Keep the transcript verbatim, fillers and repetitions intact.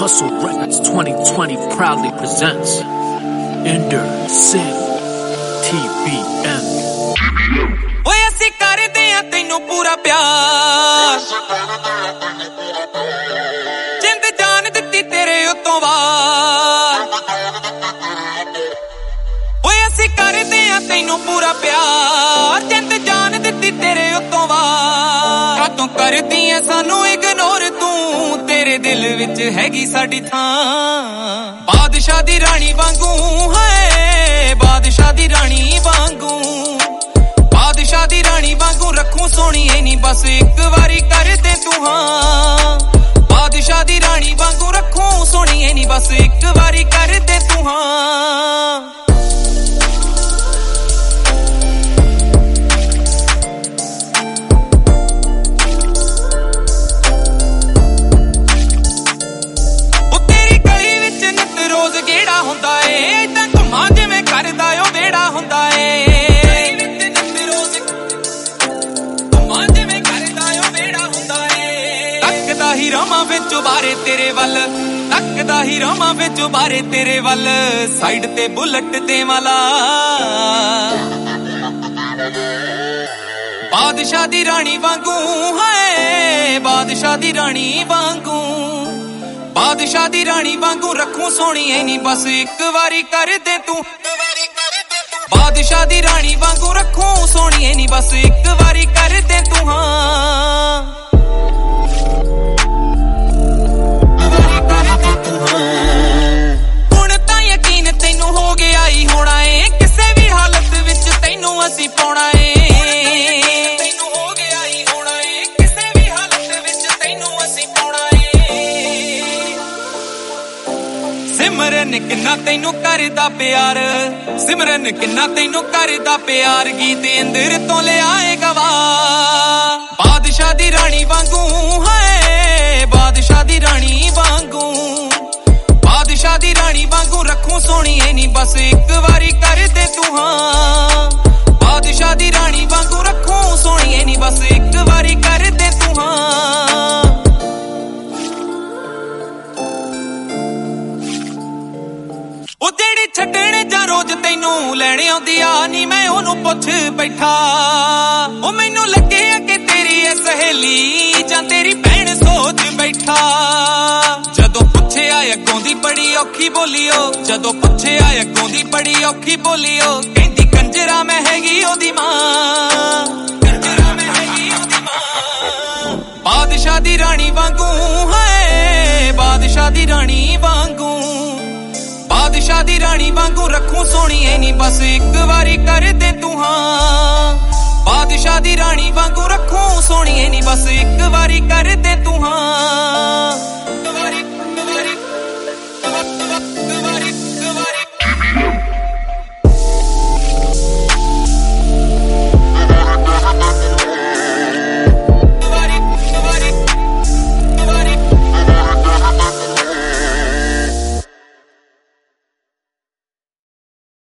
Hustle Records twenty twenty proudly presents Ender Singh T B M. ਓਏ ਅਸੀਂ ਕਰਦੇ ਆ ਤੈਨੂੰ ਪੂਰਾ ਪਿਆਰ, ਜਿੰਦ ਜਾਨ ਦਿੱਤੀ ਤੇਰੇ ਉਤੋਂ ਵਾਰ। ਓਏ ਅਸੀਂ ਕਰਦੇ ਆ ਤੈਨੂੰ ਪੂਰਾ ਪਿਆਰ, ਜਿੰਦ ਜਾਨ ਦਿੱਤੀ ਤੇਰੇ ਉਤੋਂ ਵਾਰ। ਕਾਤੋਂ ਕਰਦੀ ਐ ਸਾਨੂੰ ਇਗਨੋਰ ਤੂੰ, ਤੇਰੇ ਦਿਲ ਵਿੱਚ ਹੈਗੀ ਸਾਡੀ ਥਾਂ। ਬਾਦਸ਼ਾਹ ਦੀ ਰਾਣੀ ਵਾਂਗੂ ਹੈ, ਬਾਦਸ਼ਾਹ ਦੀ ਰਾਣੀ ਵਾਂਗੂ, ਬਾਦਸ਼ਾਹ ਦੀ ਰਾਣੀ ਵਾਂਗੂ ਰੱਖੂ ਸੋਹਣੀਏ ਨੀ ਬਸ ਇੱਕ ਵਾਰੀ ਕਰ ਦੇ ਤੂੰ ਹਾਂ। ਬਾਦਸ਼ਾਹ ਦੀ ਰਾਣੀ ਵਾਂਗੂ ਰੱਖੂ ਸੋਹਣੀਏ ਨੀ ਬਸ ਇੱਕ ਵਾਰੀ ਕਰ ਦੇ ਤੂੰ ਹਾਂ। ਉਹ ਤੇਰੀ ਗਲੀ ਵਿੱਚ ਨਿੱਤ ਰੋਜ਼ ਗੇੜਾ ਹੁੰਦਾ ਏ, ਏਦਾਂ ਘੁੰਮਾਂ ਜਿਵੇਂ ਕਰਦਾ ਓ ਵਿਹੜਾ ਹੁੰਦਾ ਏ। ਤੱਕਦਾ ਹੀ ਰਵਾਂ ਵਿੱਚ ਬਾਰੇ ਤੇਰੇ ਵੱਲ, ਤੱਕਦਾ ਹੀ ਰਵਾਂ ਵਿੱਚ ਬਾਰੇ ਤੇਰੇ ਵੱਲ, ਸਾਈਡ ਤੇ ਬੁਲਟ ਦੇ ਵਾਲਾ। ਬਾਦਸ਼ਾਹ ਦੀ ਰਾਣੀ ਵਾਂਗੂ ਹੈ, ਬਾਦਸ਼ਾਹ ਦੀ ਰਾਣੀ ਵਾਂਗੂ, ਬਾਦਸ਼ਾਹ ਦੀ ਰਾਣੀ ਵਾਂਗੂ ਰੱਖੂ ਸੋਹਣੀਏ ਨੀ ਬਸ ਇੱਕ ਵਾਰੀ ਕਰ ਦੇ ਤੂੰ। ਬਾਦਸ਼ਾਹ ਦੀ ਰਾਣੀ ਵਾਂਗੂ ਰੱਖੂ ਸੋਹਣੀਏ ਨੀ ਬਸ ਇੱਕ ਵਾਰੀ ਕਰ ਦੇ ਤੂੰ ਹਾਂ। ਹੁਣ ਤਾਂ ਯਕੀਨ ਤੈਨੂੰ ਹੋ ਗਿਆ ਹੀ ਹੋਣਾ ਏ, ਕਿਸੇ ਵੀ ਹਾਲਤ ਵਿੱਚ ਤੈਨੂੰ ਅਸੀਂ ਪਾਉਣਾ ਏ। ਤੈਨੂੰ ਹੋ ਗਿਆ ਹੀ ਹੋਣਾ ਏ, ਕਿਸੇ ਵੀ ਹਾਲਤ ਵਿੱਚ ਤੈਨੂੰ ਅਸੀਂ ਪਾਉਣਾ ਏ। ਸਿਮਰਨ ਕਿੰਨਾ ਤੈਨੂੰ ਕਰਦਾ ਪਿਆਰ, ਸਿਮਰਨ ਕਿੰਨਾ ਤੈਨੂੰ ਕਰਦਾ ਪਿਆਰ, ਗੀਤ ਇੰਦਰ ਤੋਂ ਲਿਆਏ ਗਵਾ। ਬਾਦਸ਼ਾਹ ਦੀ ਰਾਣੀ ਵਾਂਗੂ ਹੈ, ਬਾਦਸ਼ਾਹ ਦੀ ਰਾਣੀ ਵਾਂਗੂ, ਬਾਦਸ਼ਾਹ ਦੀ ਰਾਣੀ ਵਾਂਗੂ ਰੱਖੂ ਸੋਹਣੀਏ ਨੀ ਬਸ ਇੱਕ ਵਾਰੀ ਕਰ ਦੇ ਤੂੰ ਹਾਂ। ਬਾਦਸ਼ਾਹ ਦੀ ਰਾਣੀ ਵਾਂਗੂ ਰੱਖੂ ਸੋਹਣੀਏ ਨੀ ਬਸ ਇੱਕ ਵਾਰੀ ਕਰ ਦੇ ਤੂੰ ਹਾਂ। ਉਹ ਜਿਹੜੀ ਛੱਡਣ ਜਾਂ ਰੋਜ਼ ਤੈਨੂੰ ਲੈਣ ਆਉਂਦੀ ਆ ਨੀ, ਮੈਂ ਉਹਨੂੰ ਪੁੱਛ ਬੈਠਾ। ਉਹ ਮੈਨੂੰ ਲੱਗੇ ਆ ਕਿ ਤੇਰੀ ਐ ਸਹੇਲੀ ਜਾਂ ਤੇਰੀ ਭੈਣ ਸੋਚ ਬੈਠਾ। ਜਦੋਂ ਪੁੱਛਿਆ ਅੱਗੋਂ ਦੀ ਬੜੀ ਔਖੀ ਬੋਲੀਓ, ਜਦੋਂ ਪੁੱਛਿਆ ਅੱਗੋਂ ਦੀ ਬੜੀ ਔਖੀ ਬੋਲੀਓ, ਕਹਿੰਦੀ ਕੰਜਰਾ ਮੈਂ ਹੈਗੀ ਉਹਦੀ ਮਾਂ, ਕੰਜਰਾ ਮੈਂ ਹੈਗੀ ਉਹਦੀ ਮਾਂ। ਬਾਦਸ਼ਾਹ ਦੀ ਰਾਣੀ ਵਾਂਗੂ ਹੈ, ਬਾਦਸ਼ਾਹ ਦੀ ਰਾਣੀ ਵਾਂਗੂ, ਬਾਦਸ਼ਾਹ ਦੀ ਰਾਣੀ ਵਾਂਗੂ ਰੱਖੂ ਸੋਹਣੀਏ ਨੀ ਬਸ ਇੱਕ ਵਾਰੀ ਕਰ ਦੇ ਤੂੰ ਹਾਂ। ਬਾਦਸ਼ਾਹ ਦੀ ਰਾਣੀ ਵਾਂਗੂ ਰੱਖੂ ਸੋਹਣੀਏ ਨੀ ਬਸ ਇੱਕ ਵਾਰੀ ਕਰ ਦੇ ਤੂੰ ਹਾਂ।